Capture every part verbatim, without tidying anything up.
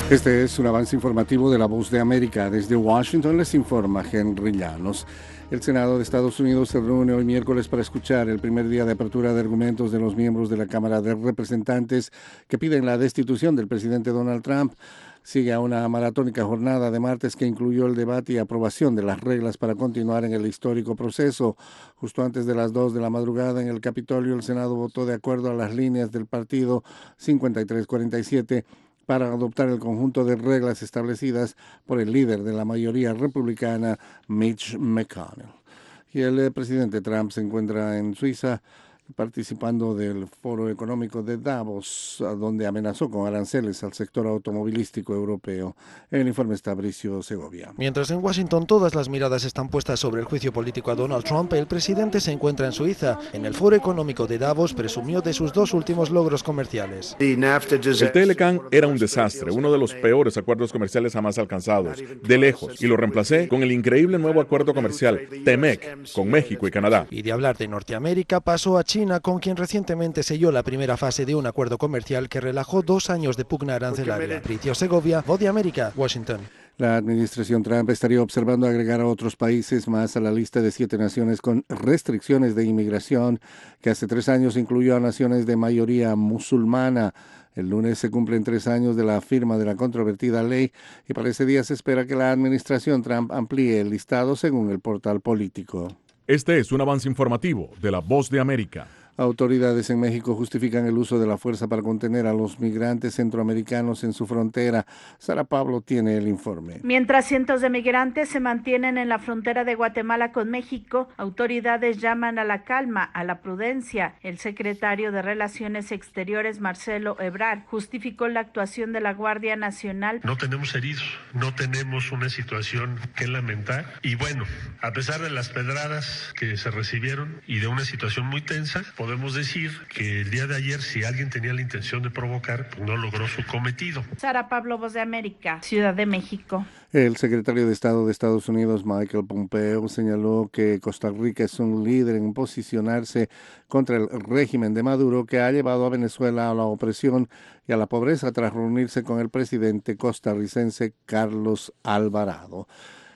Este es un avance informativo de La Voz de América. Desde Washington les informa Henry Llanos. El Senado de Estados Unidos se reúne hoy miércoles para escuchar el primer día de apertura de argumentos de los miembros de la Cámara de Representantes que piden la destitución del presidente Donald Trump. Sigue a una maratónica jornada de martes que incluyó el debate y aprobación de las reglas para continuar en el histórico proceso. Justo antes de las dos de la madrugada en el Capitolio, el Senado votó de acuerdo a las líneas del partido cincuenta y tres cuarenta y siete para adoptar el conjunto de reglas establecidas por el líder de la mayoría republicana, Mitch McConnell. Y el eh, presidente Trump se encuentra en Suiza participando del Foro Económico de Davos, donde amenazó con aranceles al sector automovilístico europeo. En el informe está Bricio Segovia. Mientras en Washington todas las miradas están puestas sobre el juicio político a Donald Trump, el presidente se encuentra en Suiza. En el Foro Económico de Davos presumió de sus dos últimos logros comerciales. El T L C A N era un desastre, uno de los peores acuerdos comerciales jamás alcanzados, de lejos, y lo reemplacé con el increíble nuevo acuerdo comercial T M E C con México y Canadá. Y de hablar de Norteamérica pasó a China, con quien recientemente selló la primera fase de un acuerdo comercial que relajó dos años de pugna arancelaria. Bricio Segovia, Voz de América, Washington. La administración Trump estaría observando agregar a otros países más a la lista de siete naciones con restricciones de inmigración, que hace tres años incluyó a naciones de mayoría musulmana. El lunes se cumplen tres años de la firma de la controvertida ley y para ese día se espera que la administración Trump amplíe el listado según el portal político. Este es un avance informativo de La Voz de América. Autoridades en México justifican el uso de la fuerza para contener a los migrantes centroamericanos en su frontera. Sara Pablo tiene el informe. Mientras cientos de migrantes se mantienen en la frontera de Guatemala con México, autoridades llaman a la calma, a la prudencia. El secretario de Relaciones Exteriores, Marcelo Ebrard, justificó la actuación de la Guardia Nacional. No tenemos heridos, no tenemos una situación que lamentar. Y bueno, a pesar de las pedradas que se recibieron y de una situación muy tensa, podemos decir que el día de ayer, si alguien tenía la intención de provocar, pues no logró su cometido. Sara Pablo, Voz de América, Ciudad de México. El secretario de Estado de Estados Unidos, Michael Pompeo, señaló que Costa Rica es un líder en posicionarse contra el régimen de Maduro, que ha llevado a Venezuela a la opresión y a la pobreza tras reunirse con el presidente costarricense Carlos Alvarado.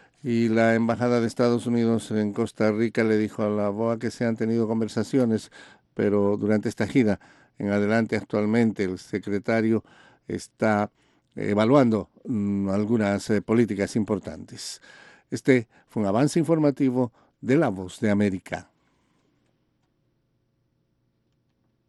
Y la Embajada de Estados Unidos en Costa Rica le dijo a la B O A que se han tenido conversaciones, pero durante esta gira en adelante actualmente el secretario está evaluando mmm, algunas eh, políticas importantes. Este fue un avance informativo de La Voz de América.